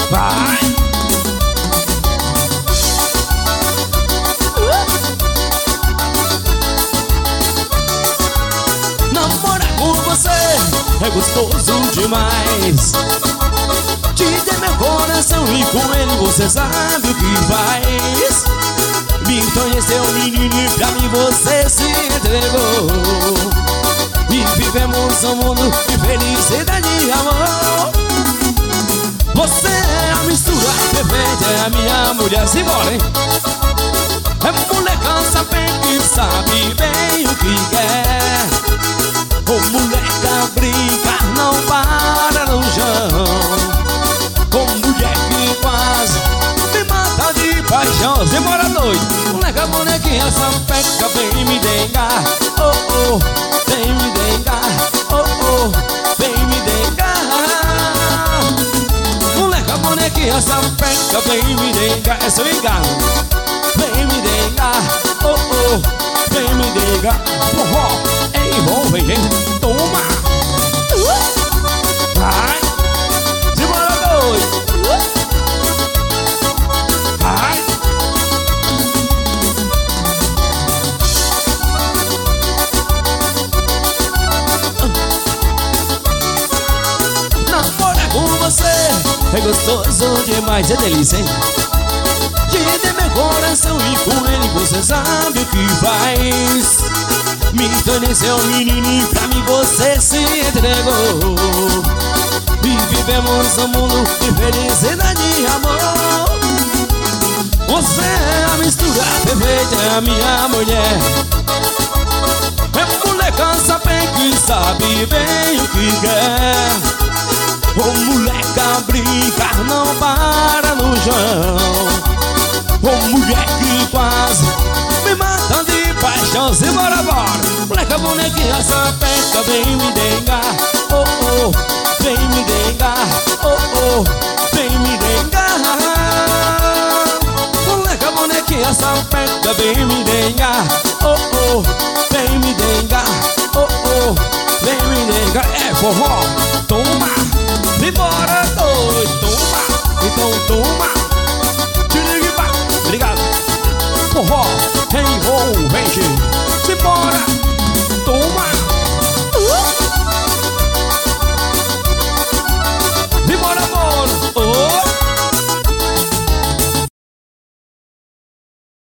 Vai! Namorar com você é gostoso demais. Te dei meu coração e com ele você sabe o que faz. Me conheceu menino e pra mim você se entregou. E vivemos um mundo de felicidade e amor. Você é a mistura perfeita, é a minha mulher. Simbora, hein? É molecança bem que sabe bem o que quer. Ô moleca brinca, não para no chão. Ô mulher que quase me mata de paixão. Simbora, doido. Moleca, bonequinha, sapeca, vem me dengar. Oh, oh, vem me dengar. Oh, oh, vem me dengar. Moleca, bonequinha, sapeca, vem me dengar. É seu engano. Vem me dengar. Oh, oh, vem me dengar. Forró, envolve, hein? Toma. Vai. Simbora, doido. Vai. Namorar com você é gostoso demais, é delícia, hein? Te dei meu coração e com ele você sabe o que faz. Me conheceu menino e pra mim você se entregou. E vivemos um mundo de felicidade e amor. Você é a mistura perfeita, é a minha mulher. É molecança bem que sabe bem o que quer. Ô moleca brincar, não para no chão. Ô mulher que quase me mata de paixão. Simbora, bora. Moleca, bonequinha, sapeca, vem me dengar. Oh, oh, vem me dengar. Oh, oh, vem me dengar. Moleca, bonequinha, sapeca, vem me dengar. Oh, oh, vem me dengar. Oh, oh, vem me dengar. É forró, toma. Simbora, doido.